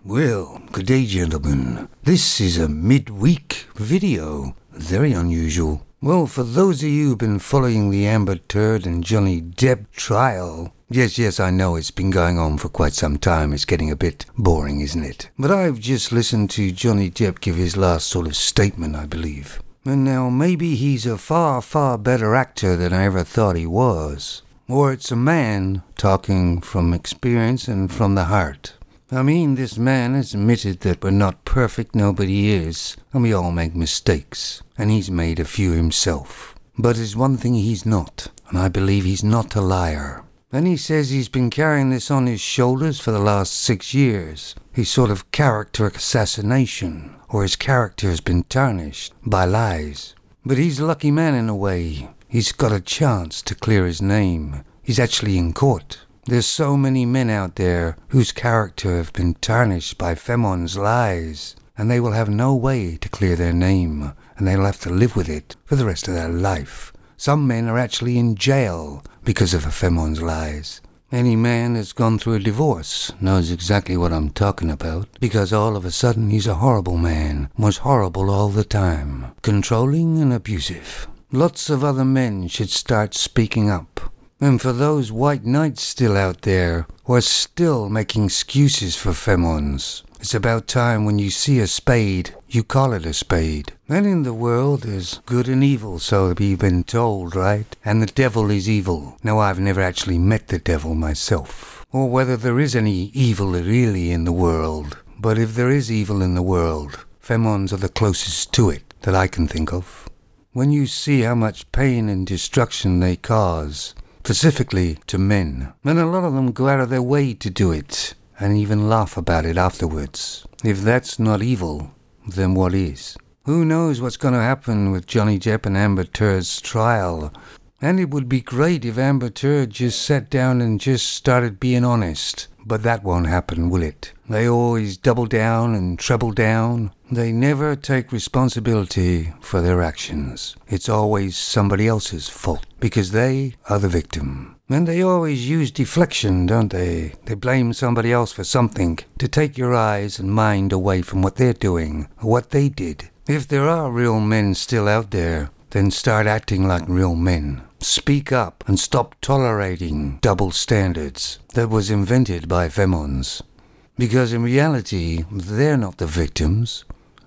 Well, good day, gentlemen. This is a midweek video. Very unusual. Well, for those of you who've been following the Amber Turd and Johnny Depp trial, yes, I know it's been going on for quite some time. It's getting a bit boring, isn't it? But I've just listened to Johnny Depp give his last sort of statement, I believe. And now maybe he's a far, far better actor than I ever thought he was. Or it's a man talking from experience and from the heart. I mean, this man has admitted that we're not perfect, nobody is, and we all make mistakes, and he's made a few himself. But there's one thing he's not, and I believe he's not a liar. And he says he's been carrying this on his shoulders for the last 6 years. His sort of character assassination, or his character has been tarnished by lies. But he's a lucky man in a way. He's got a chance to clear his name. He's actually in court. There's so many men out there whose character have been tarnished by Femon's lies, and they will have no way to clear their name, and they'll have to live with it for the rest of their life. Some men are actually in jail because of Femon's lies. Any man that's gone through a divorce knows exactly what I'm talking about, because all of a sudden he's a horrible man, was horrible all the time, controlling and abusive. Lots of other men should start speaking up. And for those white knights still out there who are still making excuses for Femons, it's about time when you see a spade, you call it a spade. And in the world there's good and evil, so we've been told, right? And the devil is evil. Now, I've never actually met the devil myself, or whether there is any evil really in the world. But if there is evil in the world, Femons are the closest to it that I can think of. When you see how much pain and destruction they cause, specifically to men, and a lot of them go out of their way to do it, and even laugh about it afterwards. If that's not evil, then what is? Who knows what's going to happen with Johnny Depp and Amber Turd's trial? And it would be great if Amber Turd just sat down and just started being honest. But that won't happen, will it? They always double down and treble down. They never take responsibility for their actions. It's always somebody else's fault, because they are the victim. And they always use deflection, don't they? They blame somebody else for something to take your eyes and mind away from what they're doing, or what they did. If there are real men still out there, then start acting like real men. Speak up and stop tolerating double standards that was invented by Femons. Because in reality, they're not the victims.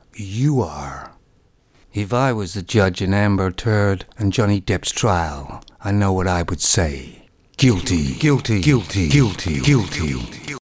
You are. If I was the judge in Amber Turd and Johnny Depp's trial, I know what I would say. Guilty, guilty, guilty, guilty, guilty.